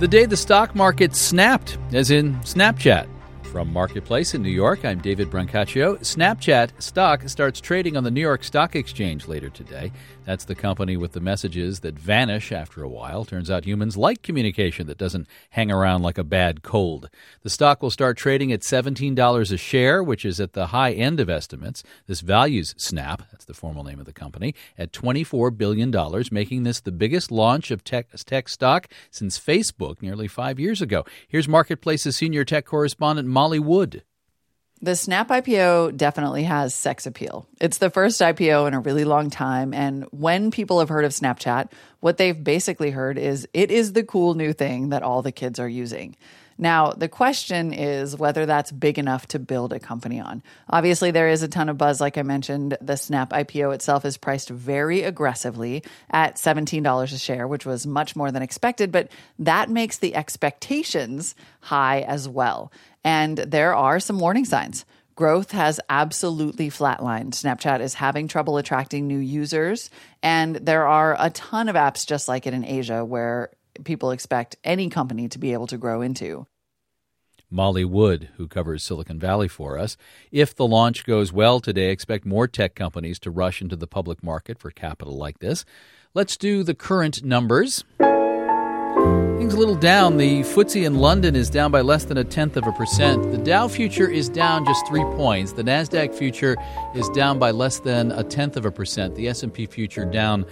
The day the stock market snapped, as in Snapchat. From Marketplace in New York, I'm David Brancaccio. Snapchat stock starts trading on the New York Stock Exchange later today. That's the company with the messages that vanish after a while. Turns out humans like communication that doesn't hang around like a bad cold. The stock will start trading at $17 a share, which is at the high end of estimates. This values Snap, that's the formal name of the company, at $24 billion, making this the biggest launch of tech stock since Facebook nearly 5 years ago. Here's Marketplace's senior tech correspondent, Molly Wood. The Snap IPO definitely has sex appeal. It's the first IPO in a really long time, and when people have heard of Snapchat, what they've basically heard is it is the cool new thing that all the kids are using. Now, the question is whether that's big enough to build a company on. Obviously, there is a ton of buzz. Like I mentioned, the Snap IPO itself is priced very aggressively at $17 a share, which was much more than expected, but that makes the expectations high as well. And there are some warning signs. Growth has absolutely flatlined. Snapchat is having trouble attracting new users, and there are a ton of apps just like it in Asia where people expect any company to be able to grow into. Molly Wood, who covers Silicon Valley for us. If the launch goes well today, expect more tech companies to rush into the public market for capital like this. Let's do the current numbers. Things a little down. The FTSE in London is down by less than 0.1%. The Dow future is down just 3 points. The Nasdaq future is down by less than 0.1%. The S&P future down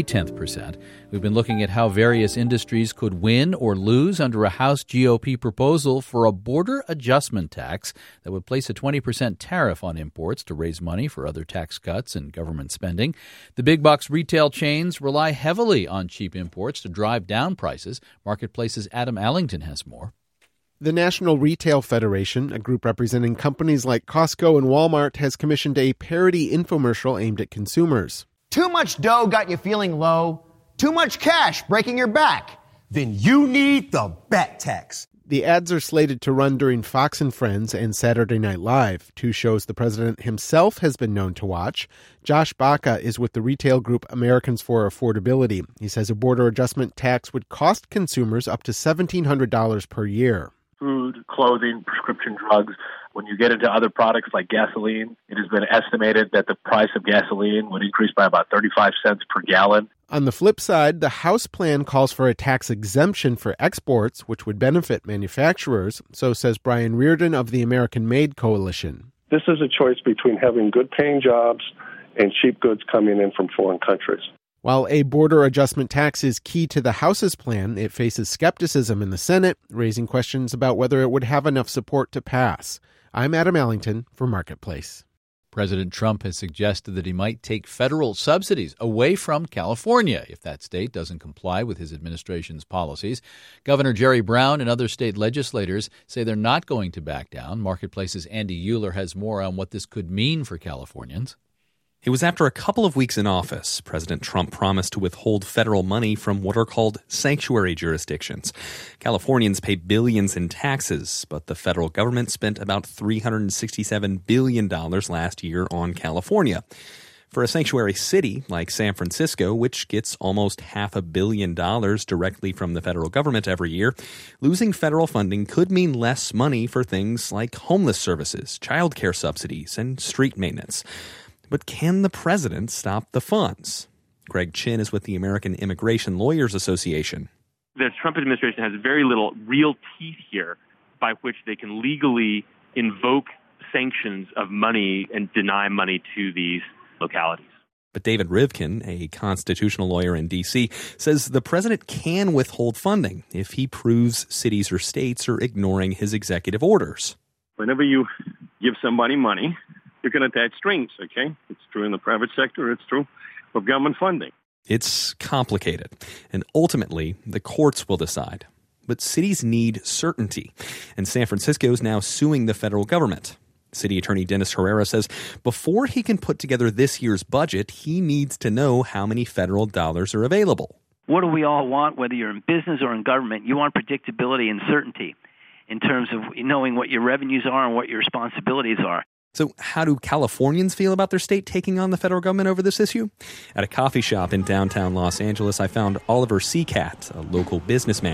0.8%. We've been looking at how various industries could win or lose under a House GOP proposal for a border adjustment tax that would place a 20% tariff on imports to raise money for other tax cuts and government spending. The big box retail chains rely heavily on cheap imports to drive down prices. Marketplace's Adam Allington has more. The National Retail Federation, a group representing companies like Costco and Walmart, has commissioned a parody infomercial aimed at consumers. Too much dough got you feeling low? Too much cash breaking your back? Then you need the Bet Tax. The ads are slated to run during Fox and Friends and Saturday Night Live, two shows the president himself has been known to watch. Josh Baca is with the retail group Americans for Affordability. He says a border adjustment tax would cost consumers up to $1,700 per year. Food, clothing, prescription drugs. When you get into other products like gasoline, it has been estimated that the price of gasoline would increase by about 35 cents per gallon. On the flip side, the House plan calls for a tax exemption for exports, which would benefit manufacturers, so says Brian Reardon of the American Made Coalition. This is a choice between having good-paying jobs and cheap goods coming in from foreign countries. While a border adjustment tax is key to the House's plan, it faces skepticism in the Senate, raising questions about whether it would have enough support to pass. I'm Adam Allington for Marketplace. President Trump has suggested that he might take federal subsidies away from California if that state doesn't comply with his administration's policies. Governor Jerry Brown and other state legislators say they're not going to back down. Marketplace's Andy Euler has more on what this could mean for Californians. It was after a couple of weeks in office, President Trump promised to withhold federal money from what are called sanctuary jurisdictions. Californians pay billions in taxes, but the federal government spent about $367 billion last year on California. For a sanctuary city like San Francisco, which gets almost $500 million directly from the federal government every year, losing federal funding could mean less money for things like homeless services, childcare subsidies, and street maintenance. But can the president stop the funds? Greg Chin is with the American Immigration Lawyers Association. The Trump administration has very little real teeth here by which they can legally invoke sanctions of money and deny money to these localities. But David Rivkin, a constitutional lawyer in D.C., says the president can withhold funding if he proves cities or states are ignoring his executive orders. Whenever you give somebody money, you can attach strings, okay? It's true in the private sector. It's true of government funding. It's complicated, and ultimately, the courts will decide. But cities need certainty, and San Francisco is now suing the federal government. City Attorney Dennis Herrera says before he can put together this year's budget, he needs to know how many federal dollars are available. What do we all want, whether you're in business or in government? You want predictability and certainty in terms of knowing what your revenues are and what your responsibilities are. So how do Californians feel about their state taking on the federal government over this issue? At a coffee shop in downtown Los Angeles, I found Oliver Seacat, a local businessman.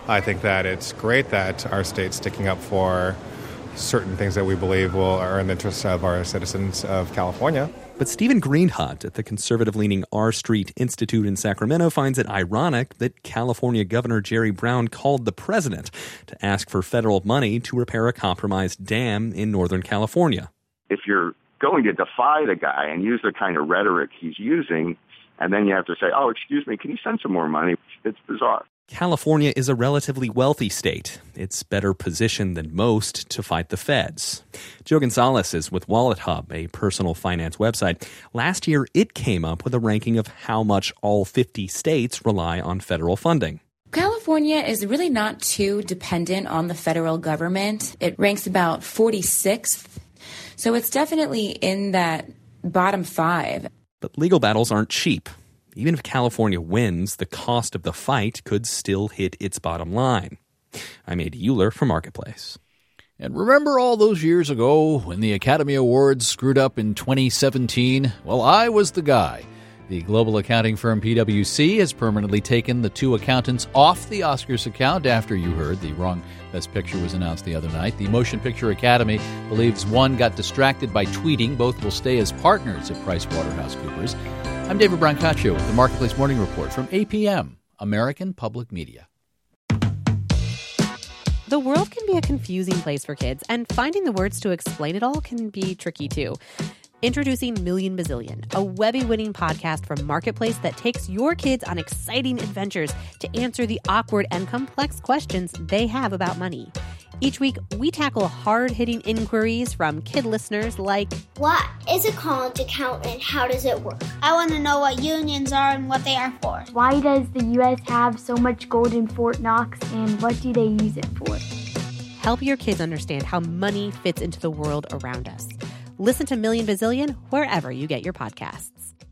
I think that it's great that our state's sticking up for certain things that we believe are in the interest of our citizens of California. But Stephen Greenhut at the conservative-leaning R Street Institute in Sacramento finds it ironic that California Governor Jerry Brown called the president to ask for federal money to repair a compromised dam in Northern California. If you're going to defy the guy and use the kind of rhetoric he's using, and then you have to say, oh, excuse me, can you send some more money? It's bizarre. California is a relatively wealthy state. It's better positioned than most to fight the feds. Joe Gonzalez is with WalletHub, a personal finance website. Last year, it came up with a ranking of how much all 50 states rely on federal funding. California is really not too dependent on the federal government. It ranks about 46th. So it's definitely in that bottom 5. But legal battles aren't cheap. Even if California wins, the cost of the fight could still hit its bottom line. I'm A.D. Euler for Marketplace. And remember all those years ago when the Academy Awards screwed up in 2017? Well, I was the guy. The global accounting firm PwC has permanently taken the 2 accountants off the Oscars account after you heard the wrong Best Picture was announced the other night. The Motion Picture Academy believes one got distracted by tweeting. Both will stay as partners at PricewaterhouseCoopers. I'm David Brancaccio with the Marketplace Morning Report from APM, American Public Media. The world can be a confusing place for kids, and finding the words to explain it all can be tricky too. Introducing Million Bazillion, a Webby-winning podcast from Marketplace that takes your kids on exciting adventures to answer the awkward and complex questions they have about money. Each week, we tackle hard-hitting inquiries from kid listeners like, what is a college account and how does it work? I want to know what unions are and what they are for. Why does the U.S. have so much gold in Fort Knox and what do they use it for? Help your kids understand how money fits into the world around us. Listen to Million Bazillion wherever you get your podcasts.